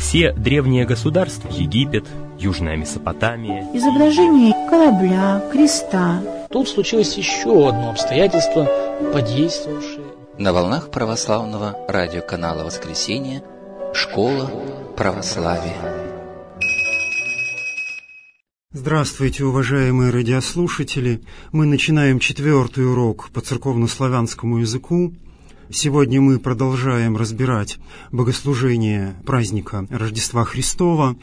Все древние государства, Египет, Южная Месопотамия, изображение корабля, креста. Тут случилось еще одно обстоятельство, подействовавшее. На волнах православного радиоканала «Воскресенье» «Школа православия». Здравствуйте, уважаемые радиослушатели! Мы начинаем 4-й урок по церковно-славянскому языку. Сегодня мы продолжаем разбирать богослужение праздника Рождества Христова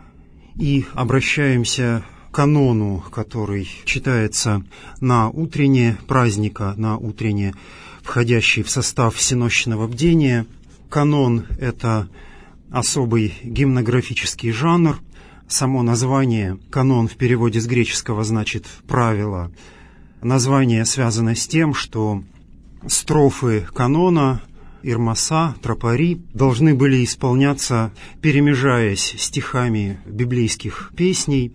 и обращаемся к канону, который читается на утренне праздника, на утренне входящий в состав всенощного бдения. Канон – это особый гимнографический жанр. Само название «канон» в переводе с греческого значит «правило». Название связано с тем, что строфы канона, ирмоса, тропари должны были исполняться, перемежаясь стихами библейских песней.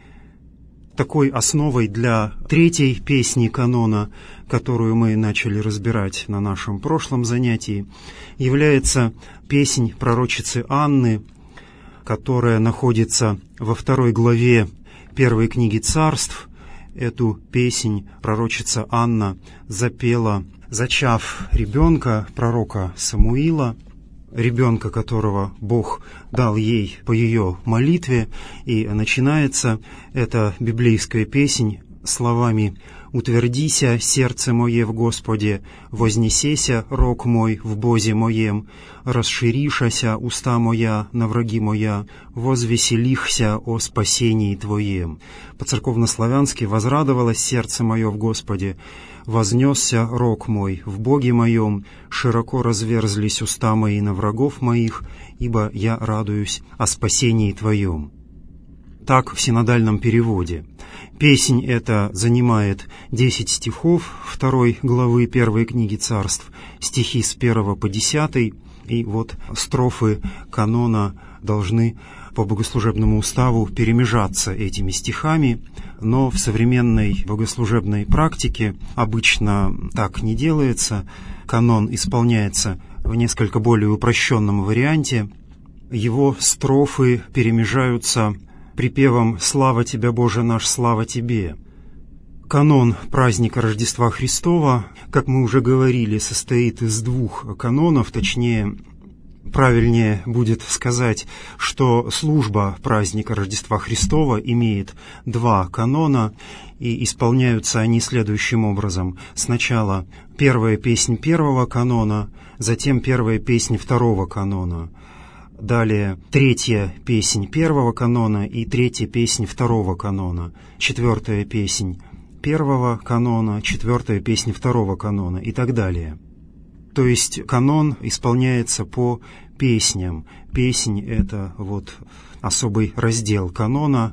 Такой основой для 3-й песни канона, которую мы начали разбирать на нашем прошлом занятии, является песнь пророчицы Анны, которая находится во 2 главе 1 книги Царств. Эту песнь пророчица Анна запела, зачав ребенка, пророка Самуила, ребенка, которого Бог дал ей по ее молитве, и начинается эта библейская песнь словами «Утвердися, сердце мое в Господе, вознесеся, рог мой в Бозе моем, расширишася, уста моя на враги моя, возвеселихся о спасении Твоем». По-церковнославянски «возрадовалось сердце мое в Господе, вознесся рог мой в Боге моем, широко разверзлись уста мои на врагов моих, ибо я радуюсь о спасении Твоем». Так в синодальном переводе. Песнь эта занимает 10 стихов 2 главы 1 книги Царств, стихи с 1 по 10, и вот строфы канона должны по богослужебному уставу перемежаться этими стихами, но в современной богослужебной практике обычно так не делается. Канон исполняется в несколько более упрощенном варианте. Его строфы перемежаются припевом «Слава Тебя, Боже наш, слава Тебе». Канон праздника Рождества Христова, как мы уже говорили, состоит из 2 канонов, точнее, правильнее будет сказать, что служба праздника Рождества Христова имеет 2 канона, и исполняются они следующим образом. Сначала 1-я песнь 1-го канона, затем 1-я песнь 2-го канона. Далее 3-я песнь 1-го канона и 3-я песнь 2-го канона, 4-я песнь 1-го канона, 4-я песнь 2-го канона и так далее. То есть канон исполняется по песням. Песнь — это вот особый раздел канона.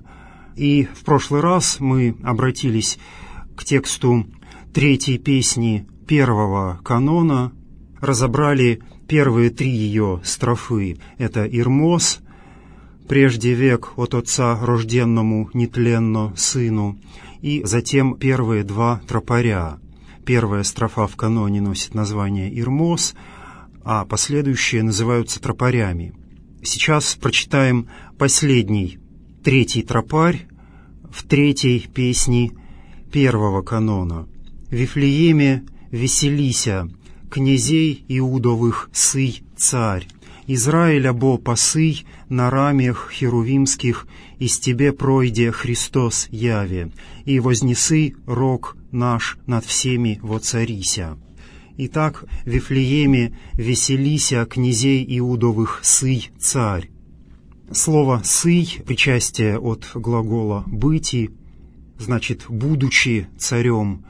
И в прошлый раз мы обратились к тексту 3-й песни 1-го канона, разобрали первые 3 ее строфы. Это «Ирмос», «Прежде век от Отца рожденному нетленно Сыну», и затем первые 2 тропаря. Первая строфа в каноне носит название «Ирмос», а последующие называются тропарями. Сейчас прочитаем последний, 3-й тропарь в 3-й песне 1-го канона. «Вифлееме веселися, князей Иудовых сый царь, Израиля бо посый на рамях херувимских, из тебе пройде Христос яве, и вознесы рог наш над всеми воцарися». Итак, в Вифлееме веселися, князей Иудовых сый царь. Слово «сый» — причастие от глагола «быти», значит «будучи царем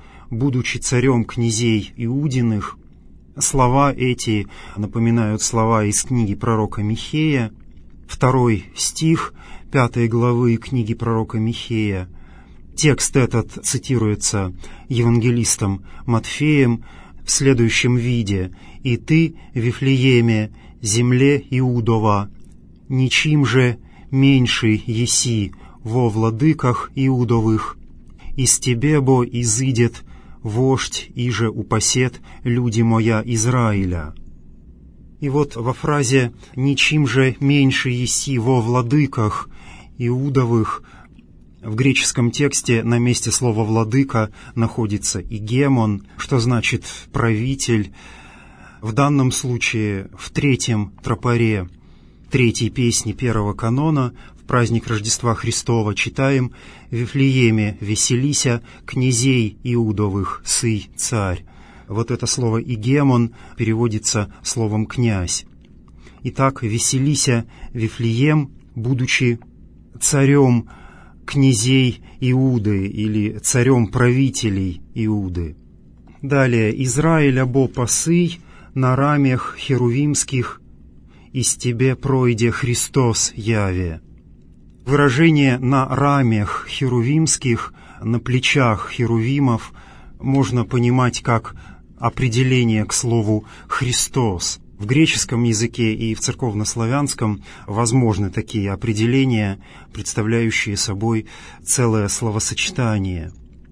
князей Иудиных». Слова эти напоминают слова из книги пророка Михея, 2 стих 5 главы книги пророка Михея. Текст этот цитируется евангелистом Матфеем в следующем виде: «И ты, Вифлееме, земле Иудова, ничим же меньший еси во владыках Иудовых, из тебе бо изыдет вождь, иже упасет люди моя Израиля». И вот во фразе «ничим же меньше еси во владыках Иудовых» в греческом тексте на месте слова «владыка» находится «игемон», что значит «правитель». В данном случае в третьем тропаре третьей песни первого канона в праздник Рождества Христова читаем: «В Вифлееме веселися, князей Иудовых сый царь». Вот это слово «игемон» переводится словом «князь». Итак, «веселися Вифлеем, будучи царем князей Иуды» или царем правителей Иуды. Далее: «Израиля бо пасый на рамях херувимских, из тебе пройде Христос яве». Выражение «на рамях херувимских», на плечах херувимов, можно понимать как определение к слову «Христос». В греческом языке и в церковнославянском возможны такие определения, представляющие собой целое словосочетание.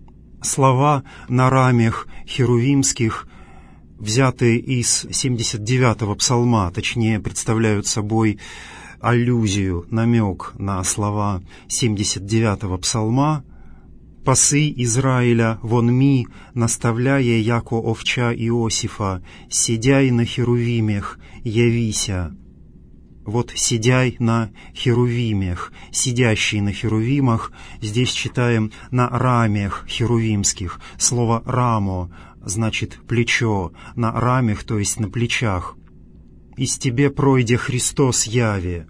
Слова «на рамях херувимских», взятые из 79-го псалма, точнее, представляют собой аллюзию, намек на слова 79-го псалма: «Пасы Израиля вон ми, наставляя яко овча Иосифа, сидяй на херувимях, явися». Вот «сидяй на херувимях», «сидящий на херувимах», здесь читаем «на рамях херувимских». Слово «рамо» значит «плечо», «на рамях», то есть «на плечах». «Из тебе пройде Христос яве».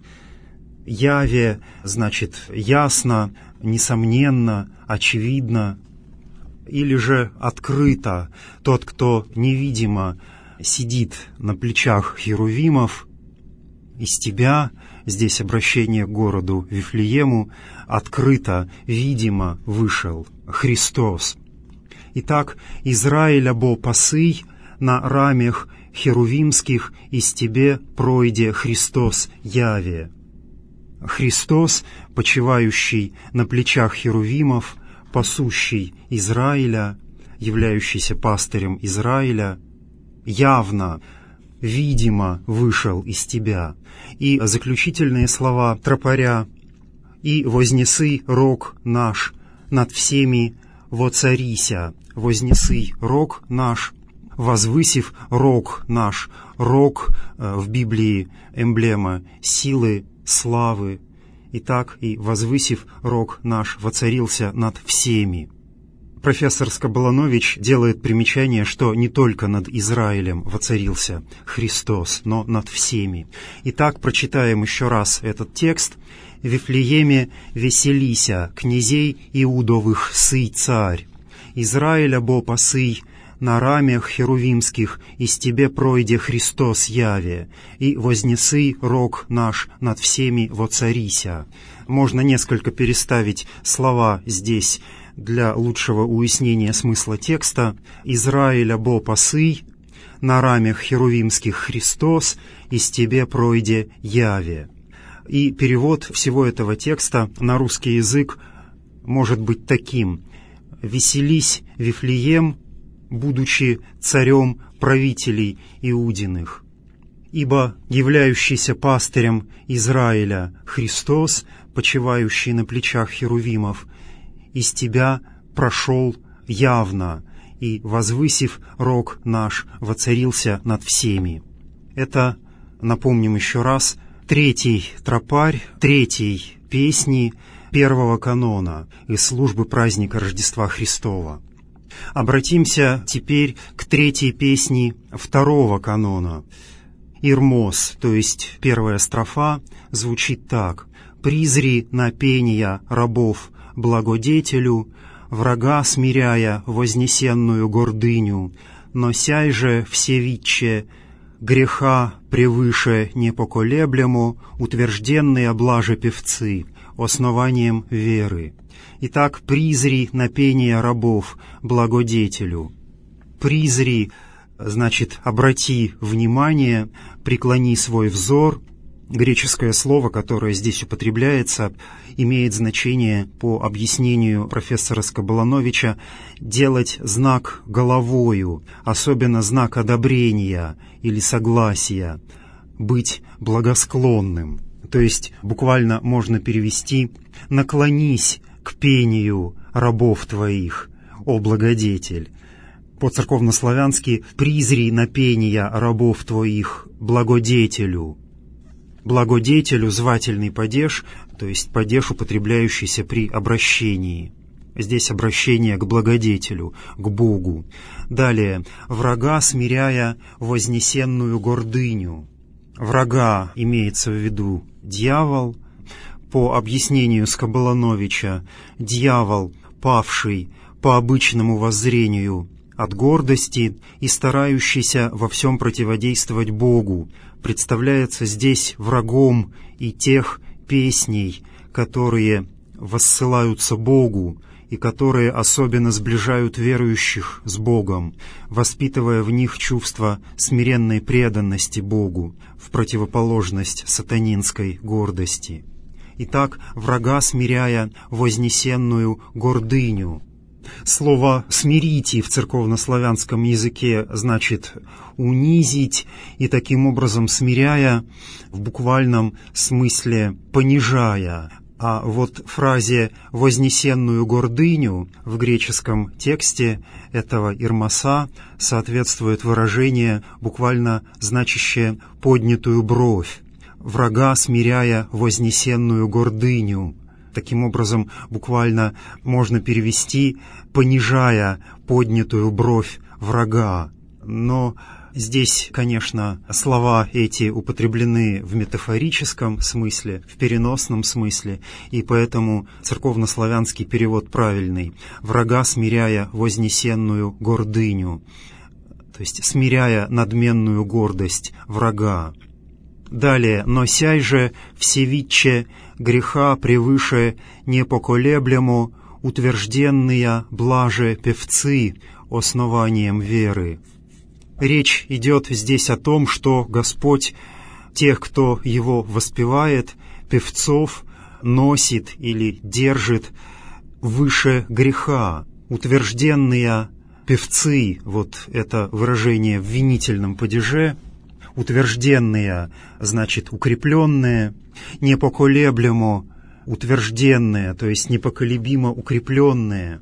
«Яве» значит «ясно», «несомненно», «очевидно», или же «открыто». Тот, кто невидимо сидит на плечах херувимов, из тебя, здесь обращение к городу Вифлеему, открыто, видимо вышел Христос. Итак, «Израиля бо пасый на рамях херувимских, из тебе пройде Христос яве». Христос, почивающий на плечах херувимов, пасущий Израиля, являющийся пастырем Израиля, явно, видимо вышел из тебя. И заключительные слова тропаря: «И вознесы рог наш над всеми воцарися». «Вознесы рог наш», «возвысив рог наш». Рог в Библии эмблема силы, славы. Итак, «и возвысив рог наш воцарился над всеми». Профессор Скоболонович делает примечание, что не только над Израилем воцарился Христос, но над всеми. Итак, прочитаем еще раз этот текст. «В Вифлееме веселися, князей Иудовых сый царь. Израиля бо пасый на рамях херувимских, из тебе пройде Христос яве, и вознесы рог наш над всеми воцарися». Можно несколько переставить слова здесь для лучшего уяснения смысла текста. «Израиля бо пасый на рамях херувимских Христос, из тебе пройде яве». И перевод всего этого текста на русский язык может быть таким: «Веселись, Вифлеем, будучи царем правителей Иудиных. Ибо являющийся пастырем Израиля Христос, почивающий на плечах херувимов, из тебя прошел явно, и, возвысив рог наш, воцарился над всеми». Это, напомним еще раз, третий тропарь третьей песни первого канона из службы праздника Рождества Христова. Обратимся теперь к третьей песне второго канона. Ирмос, то есть первая строфа, звучит так: «Призри на пения рабов благодетелю, врага смиряя вознесенную гордыню, но сяй же всевидче греха превыше непоколеблемо, утвержденные облаже певцы, основанием веры». Итак, «призри на пение рабов благодетелю». «Призри» значит «обрати внимание», «преклони свой взор». Греческое слово, которое здесь употребляется, имеет значение, по объяснению профессора Скоболоновича, делать знак головою, особенно знак одобрения или согласия. быть благосклонным. То есть буквально можно перевести «наклонись к пению рабов твоих, о благодетель». По-церковнославянски «призри на пения рабов твоих благодетелю». Благодетелю — звательный падеж, то есть падеж, употребляющийся при обращении. Здесь обращение к благодетелю, к Богу. Далее, врага смиряя вознесенную гордыню. Врага имеется в виду дьявол. По объяснению Скоболоновича, дьявол, павший по обычному воззрению от гордости и старающийся во всем противодействовать Богу, представляется здесь врагом и тех песней, которые воссылаются Богу и которые особенно сближают верующих с Богом, воспитывая в них чувство смиренной преданности Богу в противоположность сатанинской гордости. Итак, врага смиряя вознесенную гордыню. Слово «смирите» в церковнославянском языке значит «унизить», и таким образом смиряя в буквальном смысле «понижая». А вот фразе «вознесенную гордыню» в греческом тексте этого Ирмоса соответствует выражение, буквально значащее «поднятую бровь», врага смиряя вознесенную гордыню. Таким образом, буквально можно перевести «понижая поднятую бровь врага». Но здесь, конечно, слова эти употреблены в метафорическом смысле, в переносном смысле, и поэтому церковнославянский перевод правильный. «Врага смиряя вознесенную гордыню», то есть смиряя надменную гордость врага. Далее, «но сяй же всевидче греха превыше непоколеблемо утвержденные блаже певцы основанием веры». Речь идет здесь о том, что Господь тех, кто Его воспевает, певцов, носит или держит выше греха. Утвержденные певцы, вот это выражение в винительном падеже, утвержденные, значит, укрепленные, непоколеблемо, утвержденные, то есть непоколебимо укрепленные,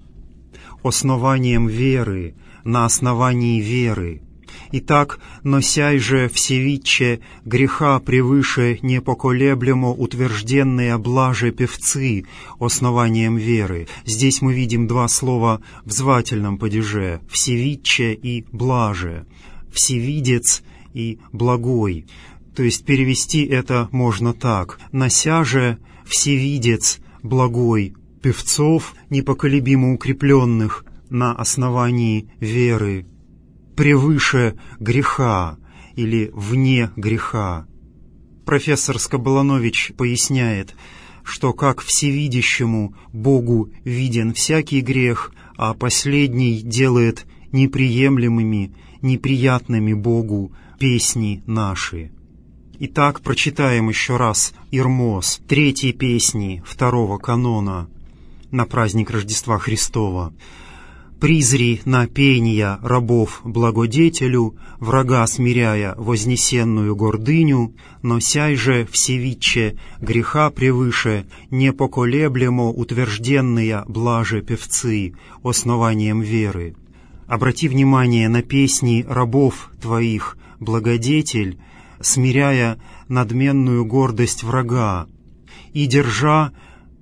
основанием веры, на основании веры. Итак, носяй же всевидче греха превыше непоколеблемо утвержденные блаже певцы основанием веры. Здесь мы видим два слова в звательном падеже — всевидче и блаже, всевидец и благой. То есть перевести это можно так: «Нося же всевидец благой певцов, непоколебимо укрепленных на основании веры, превыше греха» или «вне греха». Профессор Скоболонович поясняет, что как всевидящему Богу виден всякий грех, а последний делает неприемлемыми, неприятными Богу песни наши. Итак, прочитаем еще раз Ирмос, 3 песни 2 канона на праздник Рождества Христова. «Призри на пения рабов благодетелю, врага смиряя вознесенную гордыню, носяй же всевидче греха превыше непоколеблемо утвержденные блаже певцы основанием веры. Обрати внимание на песни рабов твоих, благодетель, смиряя надменную гордость врага, и держа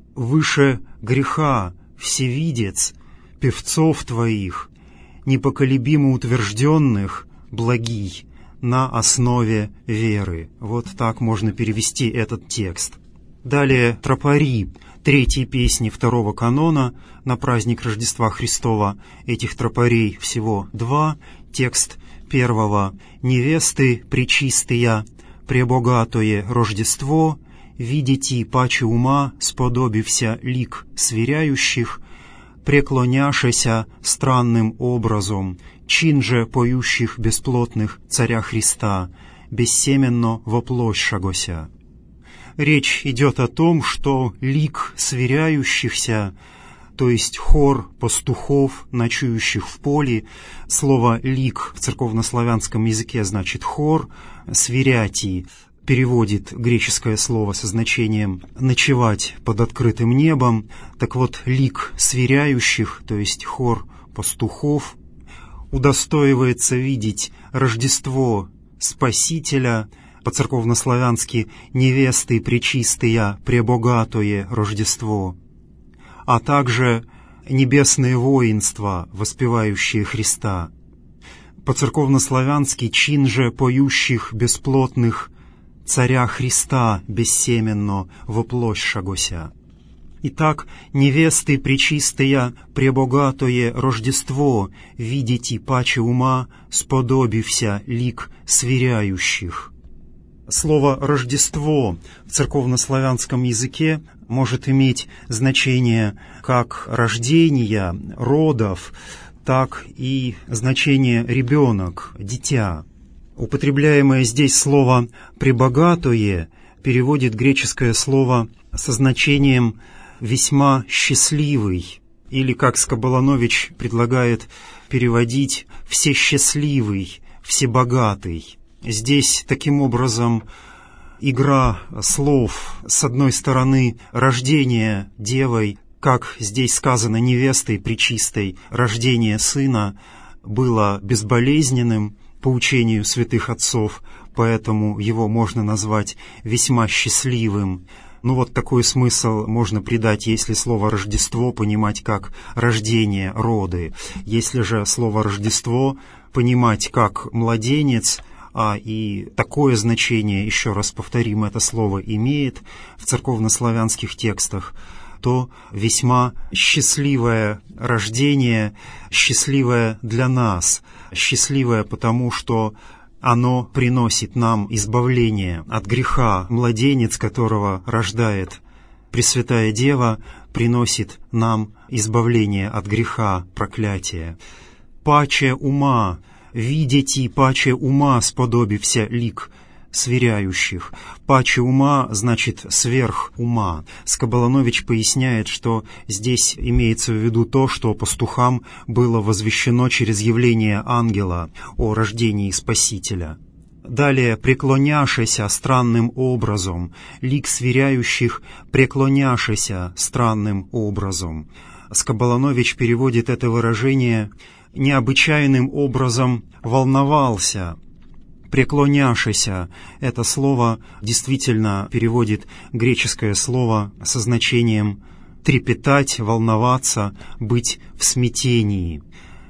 выше греха всевидец певцов твоих, непоколебимо утвержденных, благий, на основе веры». Вот так можно перевести этот текст. Далее тропари, 3 песни 2 канона на праздник Рождества Христова. Этих тропарей всего 2. Текст 1: «Невесты пречистыя, пребогатое Рождество, видите паче ума сподобився лик сверяющих, преклоняшеся странным образом, чин же поющих бесплотных царя Христа, бессеменно воплощагося». Речь идет о том, что лик сверяющихся, то есть хор пастухов, ночующих в поле. Слово «лик» в церковнославянском языке значит «хор», «свирятий» переводит греческое слово со значением «ночевать под открытым небом». Так вот, лик свиряющих, то есть хор пастухов, удостоивается видеть Рождество Спасителя, по-церковнославянски «невесты пречистыя, пребогатое Рождество», а также небесные воинства, воспевающие Христа. По-церковнославянски чин же поющих бесплотных царя Христа бессеменно воплощшагося. Итак, невесты пречистыя, пребогатое Рождество, видите паче ума, сподобився лик свиряющих. Слово «Рождество» в церковнославянском языке может иметь значение как рождения, родов, так и значение «ребенок», «дитя». Употребляемое здесь слово «пребогатое» переводит греческое слово со значением «весьма счастливый», или, как Скоболонович предлагает переводить, «всесчастливый», «всебогатый». Здесь, таким образом, игра слов, с одной стороны, рождение девой, как здесь сказано, невестой пречистой, рождение сына было безболезненным по учению святых отцов, поэтому его можно назвать весьма счастливым. Ну вот такой смысл можно придать, если слово «Рождество» понимать как рождение, роды. Если же слово «Рождество» понимать как младенец, и такое значение, еще раз повторим, это слово имеет в церковнославянских текстах, то весьма счастливое рождение, счастливое для нас, счастливое потому, что оно приносит нам избавление от греха. Младенец, которого рождает Пресвятая Дева, приносит нам избавление от греха, проклятия. «Паче ума, видите, паче ума сподобився лик свиряющих». «Паче ума» значит «сверх ума». Скоболонович поясняет, что здесь имеется в виду то, что пастухам было возвещено через явление ангела о рождении Спасителя. Далее «преклоняшеся странным образом», «лик свиряющих преклоняшеся странным образом». Скоболонович переводит это выражение «необычайным образом волновался». «Преклоняшеся» — это слово действительно переводит греческое слово со значением «трепетать», «волноваться», «быть в смятении».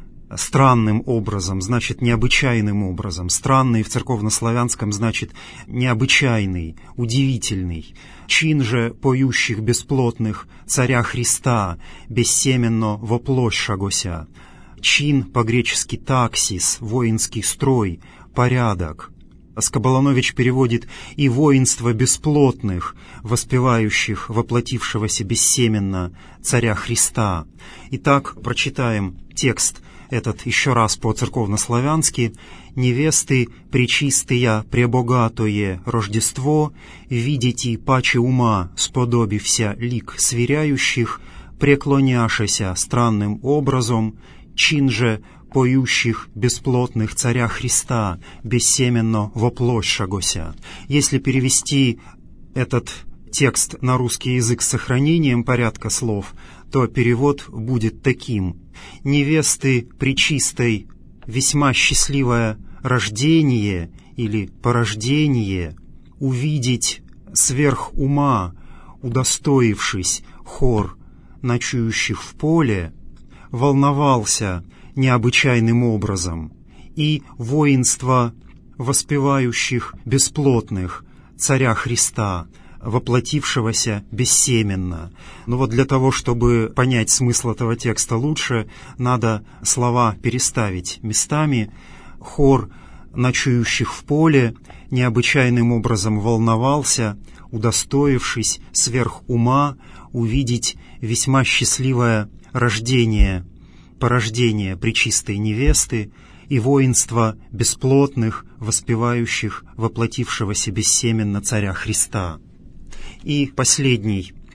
Странным образом значит необычайным образом. Странный в церковнославянском значит необычайный, удивительный. Чин же поющих бесплотных царя Христа бессеменно воплощшагося. Чин по-гречески таксис, воинский строй, порядок. Скоболонович переводит «и воинство бесплотных, воспевающих воплотившегося бессеменно царя Христа». Итак, прочитаем текст этот еще раз по-церковнославянски. «Невесты пречистыя, пребогатое Рождество, видите паче ума сподобився лик свиряющих, преклоняшеся странным образом, чин же поющих бесплотных царя Христа, бессеменно воплощшагося». Если перевести этот текст на русский язык с сохранением порядка слов, то перевод будет таким: «Невесты пречистой, весьма счастливое рождение или порождение, увидеть сверх ума, удостоившись хор ночующих в поле, волновался необычайным образом, и воинство воспевающих бесплотных царя Христа, воплотившегося бессеменно». Но вот для того, чтобы понять смысл этого текста лучше, надо слова переставить местами. Хор ночующих в поле необычайным образом волновался, удостоившись сверх ума увидеть весьма счастливое рождение, порождение пречистой невесты и воинство бесплотных, воспевающих воплотившегося бессеменно царя Христа. И последний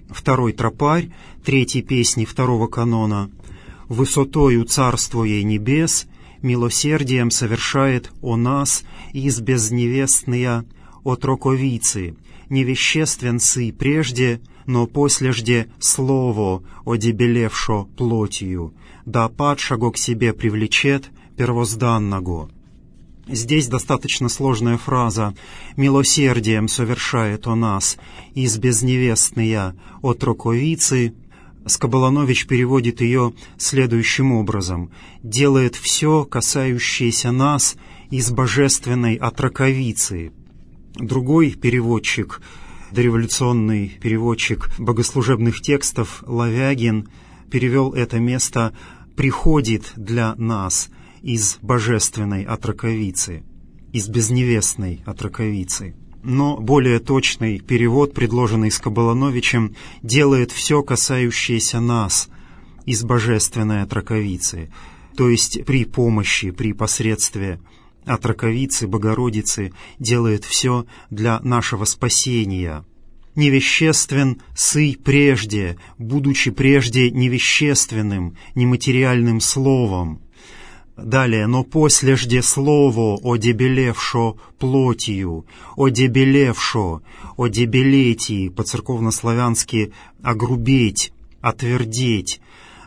второй тропарь, третьей песни второго канона. «Высотою царствуя небес, милосердием совершает о нас из безневестные отроковицы, невеществен сы прежде, но послежде слово одебелевшо плотью, да падшего к себе привлечет первозданного». Здесь достаточно сложная фраза «милосердием совершает о нас из безневестные отроковицы». Скоболанович переводит ее следующим образом: «делает все, касающееся нас, из божественной отроковицы». Другой переводчик, дореволюционный переводчик богослужебных текстов Лавягин, перевел это место «приходит для нас из божественной отроковицы», из безневестной отроковицы. Но более точный перевод, предложенный Скоболановичем, «делает все, касающееся нас, из божественной отроковицы», то есть при помощи, при посредстве отроковицы, Богородицы, делает все для нашего спасения. «Невеществен сый прежде, будучи прежде невещественным, нематериальным словом». Далее, «но послежде слово одебелевшо плотью», одебелевшо, одебелетии, по-церковнославянски огрубеть, отвердеть,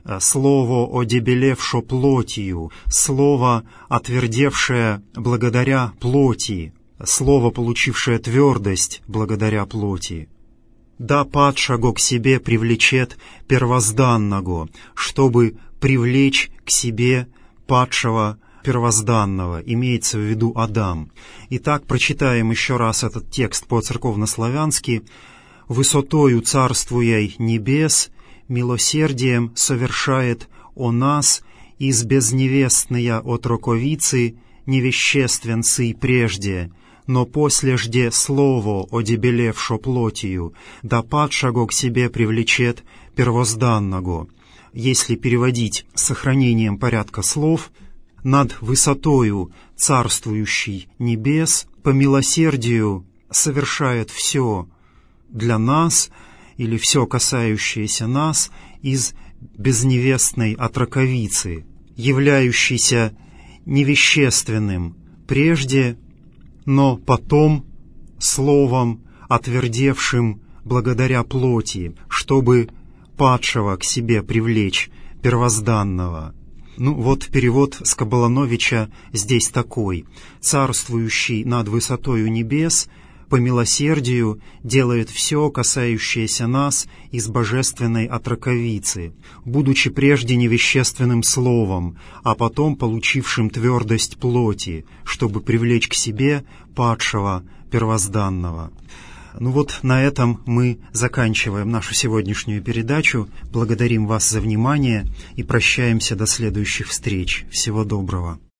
слово одебелевшо плотью, слово, отвердевшее благодаря плоти, слово, получившее твердость благодаря плоти. «Да падшего к себе привлечет первозданного», чтобы привлечь к себе падшего первозданного, имеется в виду Адам. Итак, прочитаем еще раз этот текст по-церковнославянски. «Высотою царствуя небес, милосердием совершает о нас из безневестные отроковицы, невеществен сый прежде, но послежде слово одебелевшо плотью, да падшего к себе привлечет первозданного». Если переводить с сохранением порядка слов, «над высотою царствующий небес по милосердию совершает все для нас» или «все, касающееся нас» из безневестной отроковицы, являющейся невещественным прежде, но потом словом, отвердевшим благодаря плоти, чтобы падшего к себе привлечь, первозданного. Вот перевод Скоболановича здесь такой: «Царствующий над высотою небес по милосердию делает все, касающееся нас, из божественной отроковицы, будучи прежде невещественным словом, а потом получившим твердость плоти, чтобы привлечь к себе падшего первозданного». На этом мы заканчиваем нашу сегодняшнюю передачу. Благодарим вас за внимание и прощаемся до следующих встреч. Всего доброго.